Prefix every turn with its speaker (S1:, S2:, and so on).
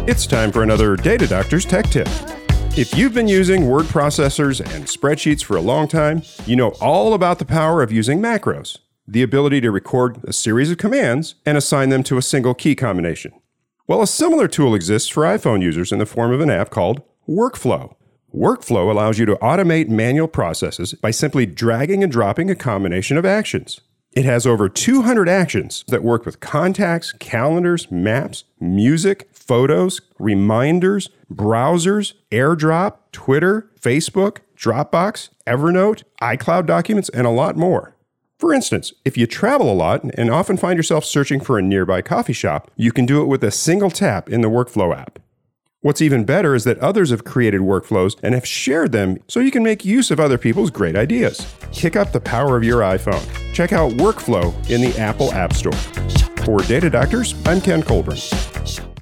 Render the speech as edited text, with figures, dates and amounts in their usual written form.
S1: It's time for another Data Doctor's Tech Tip. If you've been using word processors and spreadsheets for a long time, you know all about the power of using macros, the ability to record a series of commands and assign them to a single key combination. Well, a similar tool exists for iPhone users in the form of an app called Workflow. Workflow allows you to automate manual processes by simply dragging and dropping a combination of actions. It has over 200 actions that work with contacts, calendars, maps, music, photos, reminders, browsers, AirDrop, Twitter, Facebook, Dropbox, Evernote, iCloud documents, and a lot more. For instance, if you travel a lot and often find yourself searching for a nearby coffee shop, you can do it with a single tap in the Workflow app. What's even better is that others have created workflows and have shared them so you can make use of other people's great ideas. Kick up the power of your iPhone. Check out Workflow in the Apple App Store. For Data Doctors, I'm Ken Colburn.